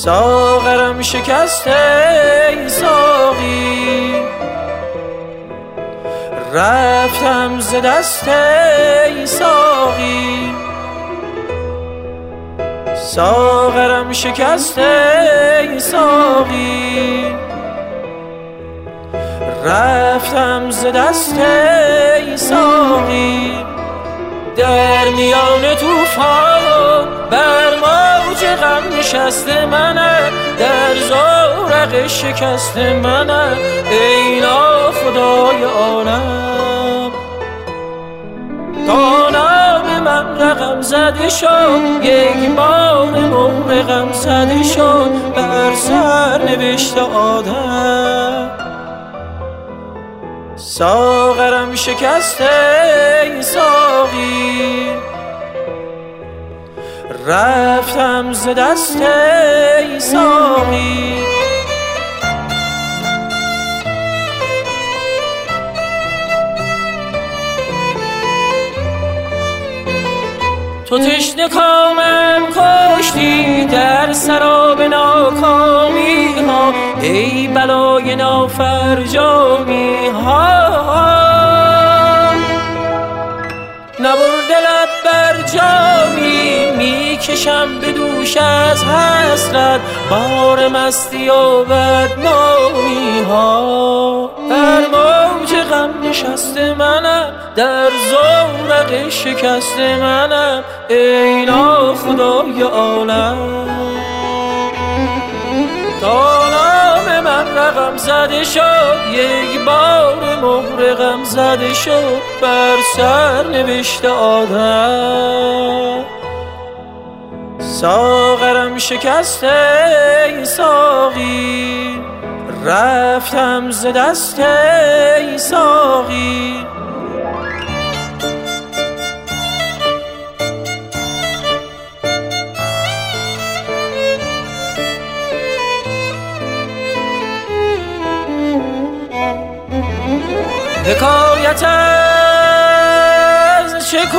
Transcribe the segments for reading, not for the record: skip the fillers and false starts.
ساغرم شکسته ای ساقی، رفتم ز دست ای ساقی. ساغرم شکسته ای ساقی، رفتم ز دست ای ساقی. در میان طوفان بر موج غم نشسته منم، در زورق شکست منم ای ناخدای عالم. تا نام من رقم زده شد، یک بار مهر غم زده شد بر سر نوشت آدم. ساغرم شکسته ای ساقی، رفتم ز دست ای ساقی. تو تشنه کامم کشتی در سراب ناکامی ها، ای بلای نافرجامی ها. نبرد لب بر جامی میکشم به دوش از حسرت، بار مستی و بدنامی ها. بر موج غم نشسته منم، در زورق شکست منم ای ناخدای عالم. تا نام من رقم زده شد، یک بار مهر غم زده شد بر سر نوشت آدم. ساغرم شکسته ای ساقی، رفتم ز دست ای ساقی. حکایت از چه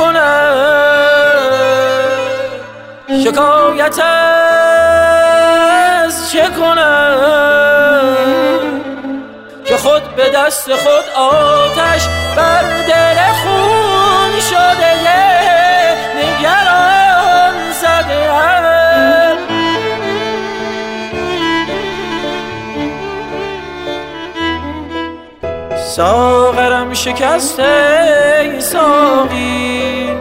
کنم، شکایت از چه کنم، که خود به دست خود آتش بر دل خون شده نگران زده ام. ساغرم شکسته ای ساقی،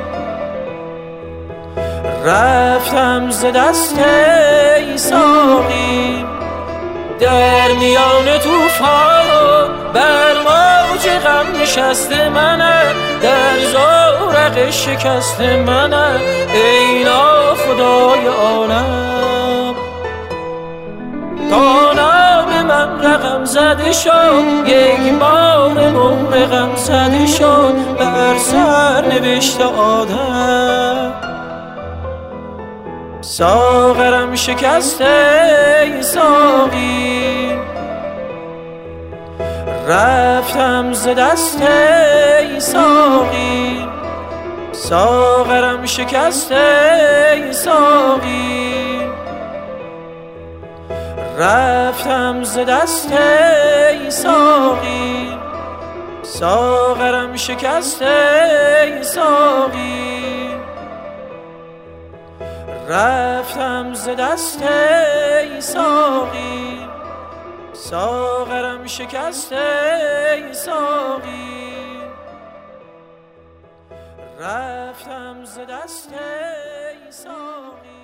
رفتم ز دست ای ساقی. در میان طوفان بر موج غم نشسته منم، در زورق شکست منم ای ناخدای عالم. تا نام من رقم زده شد، یک بار مهر غم زده شد بر سر نوشت آدم. ساغرم شکسته ای ساقی، رفتم ز دست ای ساقی. ساغرم شکسته ای ساقی، رفتم ز دست ای ساقی. ساغرم شکسته ای ساقی، رفتم ز دست ای ساقی. ساغرم شکسته ای ساقی، رفتم ز دست ای ساقی.